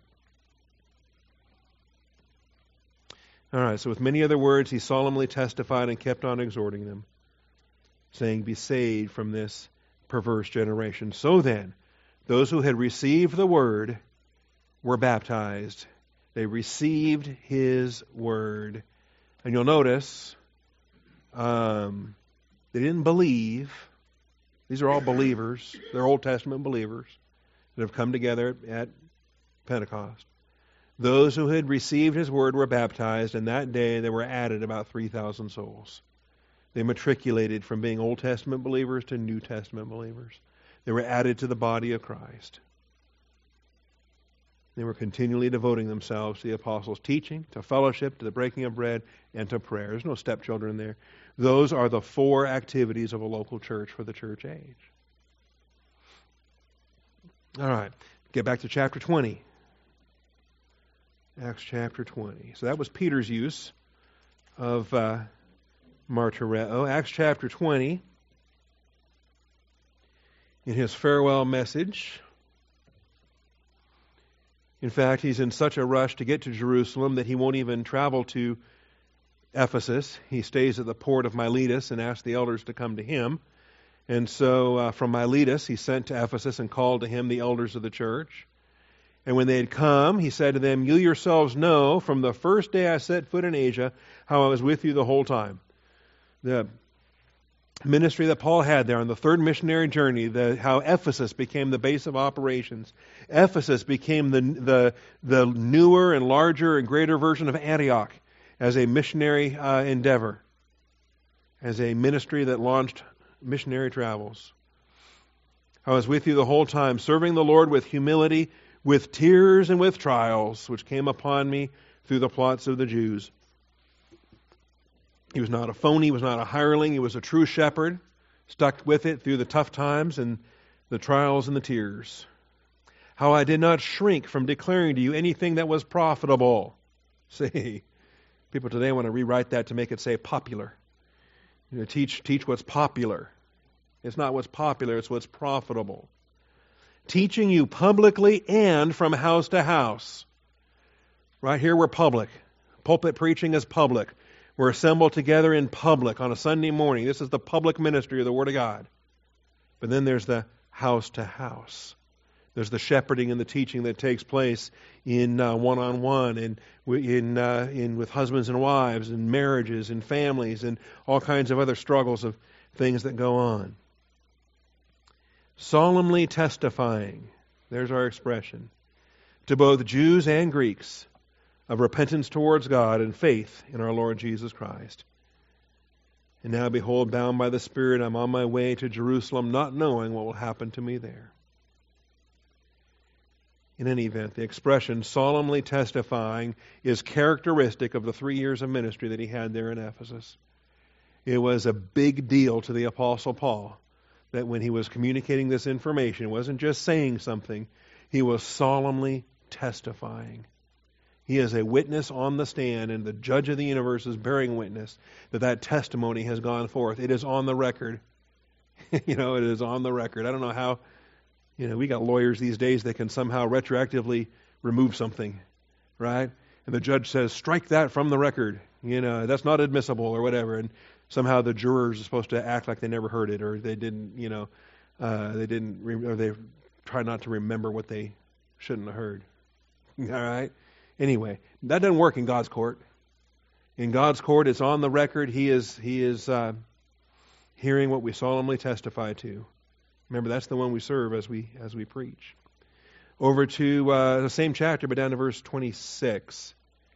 All right, so with many other words, he solemnly testified and kept on exhorting them, saying, be saved from this perverse generation. So then, those who had received the word were baptized. They received his word. And you'll notice, um, they didn't believe. These are all believers. They're Old Testament believers that have come together at Pentecost. Those who had received his word were baptized, and that day there were added about three thousand souls. They matriculated from being Old Testament believers to New Testament believers. They were added to the body of Christ. They were continually devoting themselves to the apostles' teaching, to fellowship, to the breaking of bread, and to prayer. There's no stepchildren there. Those are the four activities of a local church for the church age. All right, get back to chapter twenty. Acts chapter twenty. So that was Peter's use of uh, martyreo. Acts chapter twenty, in his farewell message. In fact, he's in such a rush to get to Jerusalem that he won't even travel to Ephesus. He stays at the port of Miletus and asks the elders to come to him. And so uh, from Miletus, he sent to Ephesus and called to him the elders of the church. And when they had come, he said to them, "You yourselves know from the first day I set foot in Asia how I was with you the whole time." The ministry that Paul had there on the third missionary journey, the, how Ephesus became the base of operations. Ephesus became the, the, the newer and larger and greater version of Antioch as a missionary uh, endeavor, as a ministry that launched missionary travels. I was with you the whole time, serving the Lord with humility, with tears and with trials, which came upon me through the plots of the Jews. He was not a phony, he was not a hireling, he was a true shepherd, stuck with it through the tough times and the trials and the tears. How I did not shrink from declaring to you anything that was profitable. See, people today want to rewrite that to make it say popular. You know, teach, teach what's popular. It's not what's popular, it's what's profitable. Teaching you publicly and from house to house. Right here we're public. Pulpit preaching is public. We're assembled together in public on a Sunday morning. This is the public ministry of the Word of God. But then there's the house to house. There's the shepherding and the teaching that takes place in uh, one-on-one and in, uh, in with husbands and wives and marriages and families and all kinds of other struggles of things that go on. Solemnly testifying, there's our expression, to both Jews and Greeks of repentance towards God and faith in our Lord Jesus Christ. And now, behold, bound by the Spirit, I'm on my way to Jerusalem, not knowing what will happen to me there. In any event, the expression solemnly testifying is characteristic of the three years of ministry that he had there in Ephesus. It was a big deal to the Apostle Paul that when he was communicating this information, it wasn't just saying something, he was solemnly testifying. He is a witness on the stand, and the judge of the universe is bearing witness that that testimony has gone forth. It is on the record. you know, it is on the record. I don't know how, you know, we got lawyers these days that can somehow retroactively remove something, right? And the judge says, strike that from the record. You know, that's not admissible or whatever. And somehow the jurors are supposed to act like they never heard it, or they didn't, you know, uh, they didn't, re- or they try not to remember what they shouldn't have heard. All right? Anyway, that doesn't work in God's court. In God's court, it's on the record. He is He is uh, hearing what we solemnly testify to. Remember, that's the one we serve as we as we preach. Over to uh, the same chapter, but down to verse twenty-six.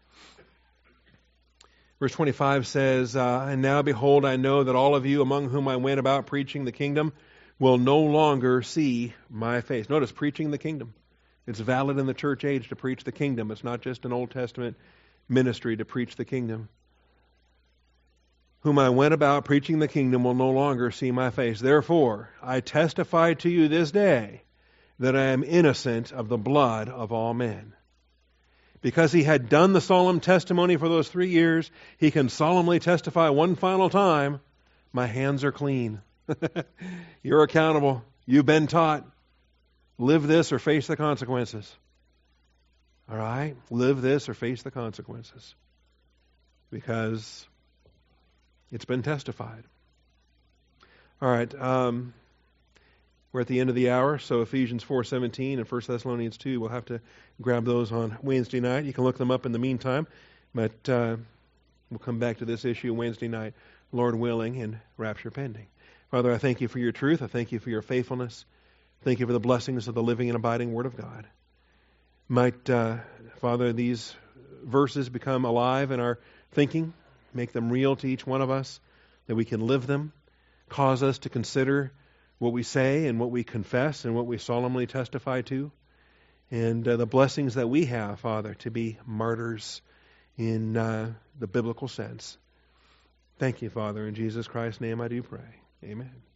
Verse twenty-five says, uh, "And now, behold, I know that all of you among whom I went about preaching the kingdom will no longer see my face." Notice, preaching the kingdom. It's valid in the church age to preach the kingdom. It's not just an Old Testament ministry to preach the kingdom. "Whom I went about preaching the kingdom will no longer see my face. Therefore, I testify to you this day that I am innocent of the blood of all men." Because he had done the solemn testimony for those three years, he can solemnly testify one final time, my hands are clean. You're accountable. You've been taught. Live this or face the consequences. All right? Live this or face the consequences. Because it's been testified. All right. Um, we're at the end of the hour, so Ephesians four seventeen and First Thessalonians two, we'll have to grab those on Wednesday night. You can look them up in the meantime, but uh, we'll come back to this issue Wednesday night, Lord willing, and rapture pending. Father, I thank you for your truth. I thank you for your faithfulness. Thank you for the blessings of the living and abiding Word of God. Might, uh, Father, these verses become alive in our thinking, make them real to each one of us, that we can live them, cause us to consider what we say and what we confess and what we solemnly testify to, and uh, the blessings that we have, Father, to be martyrs in uh, the biblical sense. Thank you, Father. In Jesus Christ's name I do pray. Amen.